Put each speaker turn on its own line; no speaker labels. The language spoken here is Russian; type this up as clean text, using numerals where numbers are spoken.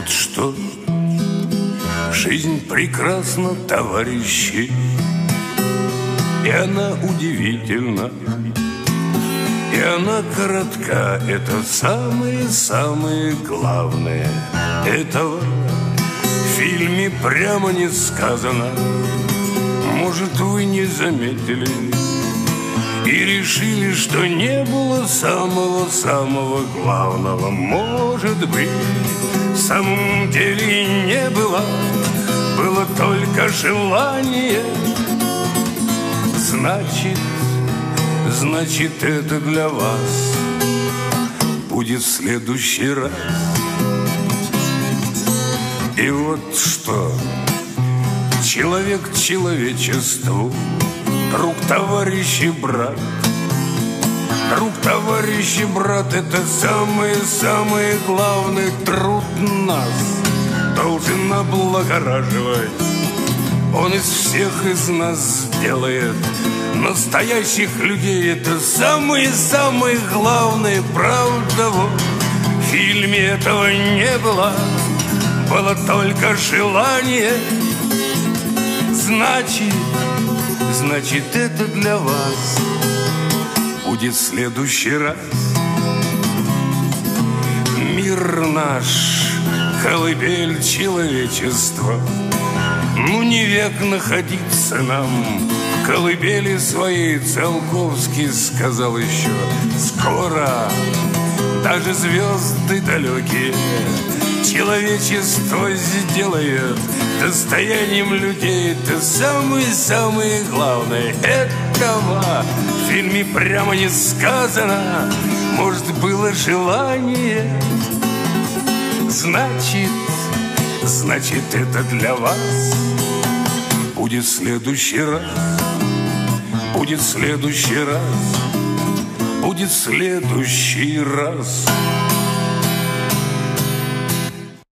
вот что, жизнь прекрасна, товарищи, и она удивительна, и она коротка. Это самое-самое главное. Этого в фильме прямо не сказано. Может, вы не заметили и решили, что не было самого-самого главного. Может быть, в самом деле и не было. Было только желание. Значит, это для вас будет в следующий раз. И вот что, человек человечеству, друг, товарищ и брат. Друг, товарищ и брат, это самое главное. Труд нас должен облагораживать. Он из всех из нас делает настоящих людей. Это самое главное. Правда, вот в фильме этого не было. Было только желание. Значит, это для вас будет в следующий раз. Мир наш, колыбель человечества. Ну, не век находиться нам в колыбели своей. Циолковский сказал еще: скоро даже звезды далекие человечество сделает достоянием людей. Это самое главное. Этого в фильме прямо не сказано. Может, было желание. Значит, это для вас будет в следующий раз. Будет в следующий раз. Будет в следующий раз.